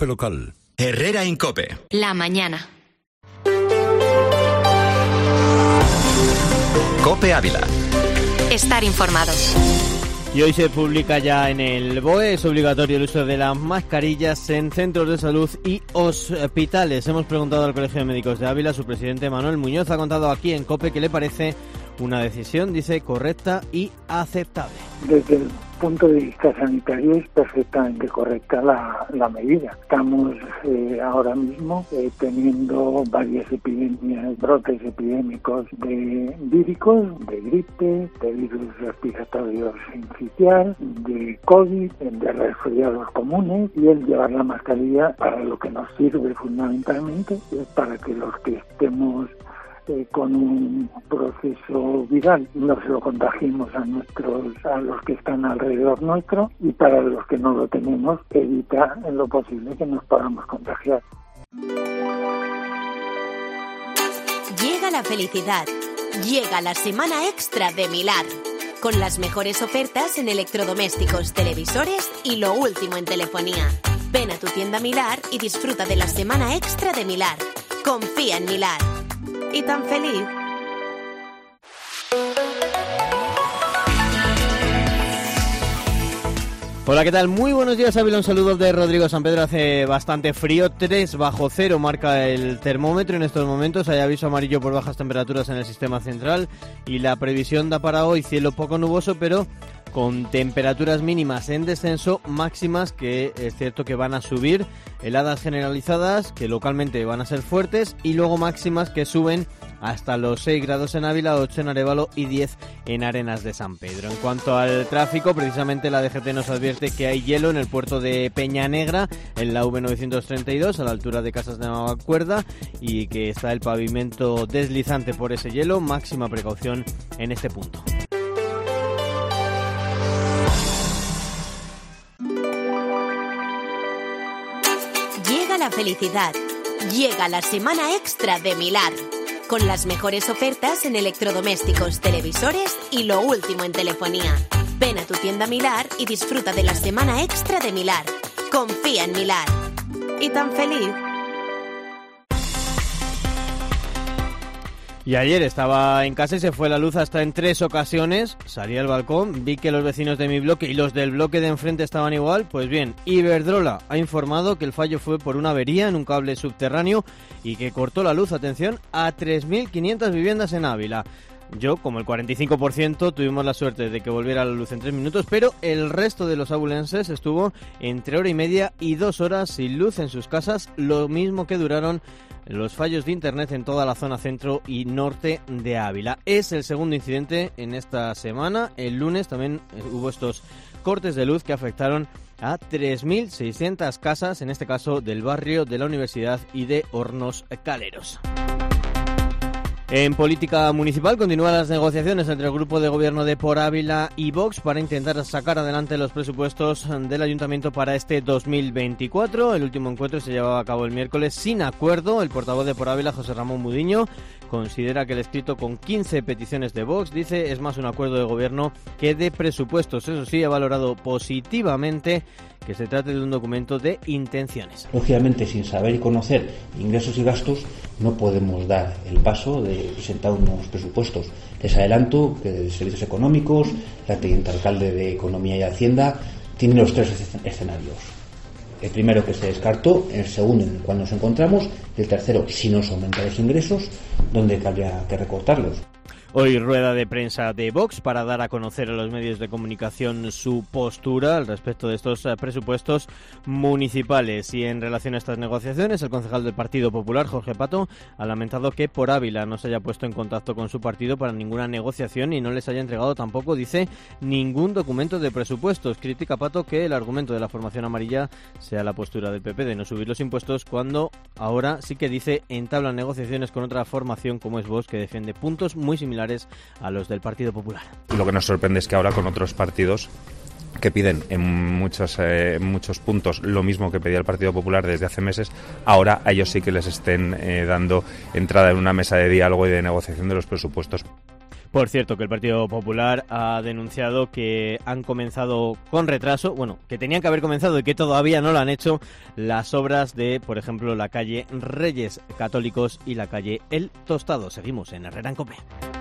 local. Herrera en COPE. La mañana. COPE Ávila. Estar informado. Y hoy se publica ya en el BOE, es obligatorio el uso de las mascarillas en centros de salud y hospitales. Hemos preguntado al Colegio de Médicos de Ávila, su presidente Manuel Muñoz ha contado aquí en COPE que le parece una decisión, dice, correcta y aceptable. Desde el punto de vista sanitario es perfectamente correcta la medida. Estamos ahora mismo teniendo varias epidemias, brotes epidémicos de víricos, de gripe, de virus respiratorios sincitial, de COVID, de resfriados comunes, y el llevar la mascarilla para lo que nos sirve fundamentalmente es para que los que estemos con un proceso viral no se lo contagiemos a los que están alrededor nuestro, y para los que no lo tenemos evita en lo posible que nos podamos contagiar. Llega la felicidad, llega la semana extra de Milar, con las mejores ofertas en electrodomésticos, televisores y lo último en telefonía. Ven a tu tienda Milar y disfruta de la semana extra de Milar. Confía en Milar. Y tan feliz. Hola, ¿qué tal? Muy buenos días, Ávila. Un saludo de Rodrigo San Pedro. Hace bastante frío, 3 bajo cero marca el termómetro en estos momentos. Hay aviso amarillo por bajas temperaturas en el sistema central y la previsión da para hoy cielo poco nuboso, pero con temperaturas mínimas en descenso, máximas que es cierto que van a subir, heladas generalizadas que localmente van a ser fuertes, y luego máximas que suben hasta los 6 grados en Ávila, 8 en Arévalo y 10 en Arenas de San Pedro. En cuanto al tráfico, precisamente la DGT nos advierte que hay hielo en el puerto de Peña Negra, en la V932, a la altura de Casas de Navacuerda, y que está el pavimento deslizante por ese hielo. Máxima precaución en este punto. Llega la felicidad, llega la semana extra de Milar, con las mejores ofertas en electrodomésticos, televisores y lo último en telefonía. Ven a tu tienda Milar y disfruta de la semana extra de Milar. Confía en Milar. Y tan feliz. Y ayer estaba en casa y se fue la luz hasta en 3 ocasiones. Salí al balcón, vi que los vecinos de mi bloque y los del bloque de enfrente estaban igual. Pues bien, Iberdrola ha informado que el fallo fue por una avería en un cable subterráneo y que cortó la luz, atención, a 3.500 viviendas en Ávila. Yo, como el 45%, tuvimos la suerte de que volviera la luz en 3 minutos, pero el resto de los abulenses estuvo entre hora y media y 2 horas sin luz en sus casas, lo mismo que duraron los fallos de internet en toda la zona centro y norte de Ávila. Es el segundo incidente en esta semana. El lunes también hubo estos cortes de luz que afectaron a 3.600 casas, en este caso del barrio de la Universidad y de Hornos Caleros. En política municipal continúan las negociaciones entre el grupo de gobierno de Por Ávila y Vox para intentar sacar adelante los presupuestos del ayuntamiento para este 2024. El último encuentro se llevaba a cabo el miércoles sin acuerdo. El portavoz de Por Ávila, José Ramón Mudiño, considera que el escrito con 15 peticiones de Vox, dice, es más un acuerdo de gobierno que de presupuestos. Eso sí, ha valorado positivamente que se trate de un documento de intenciones. Lógicamente, sin saber y conocer ingresos y gastos, no podemos dar el paso de presentar unos presupuestos. Les adelanto que de Servicios Económicos, la teniente alcalde de Economía y Hacienda, tiene los 3 escenarios. El primero, que se descartó, el segundo, en el cual nos encontramos, y el tercero, si no se aumentan los ingresos, donde habría que recortarlos. Hoy rueda de prensa de Vox para dar a conocer a los medios de comunicación su postura al respecto de estos presupuestos municipales. Y en relación a estas negociaciones, el concejal del Partido Popular, Jorge Pato, ha lamentado que Por Ávila no se haya puesto en contacto con su partido para ninguna negociación y no les haya entregado tampoco, dice, ningún documento de presupuestos. Critica Pato que el argumento de la formación amarilla sea la postura del PP de no subir los impuestos, cuando ahora sí que dice entablan negociaciones con otra formación como es Vox, que defiende puntos muy similares a los del Partido Popular. Lo que nos sorprende es que ahora con otros partidos que piden en muchos puntos lo mismo que pedía el Partido Popular desde hace meses, ahora a ellos sí que les estén dando entrada en una mesa de diálogo y de negociación de los presupuestos. Por cierto, que el Partido Popular ha denunciado que han comenzado con retraso, bueno, que tenían que haber comenzado y que todavía no lo han hecho, las obras de, por ejemplo, la calle Reyes Católicos y la calle El Tostado. Seguimos en Herrera en COPE.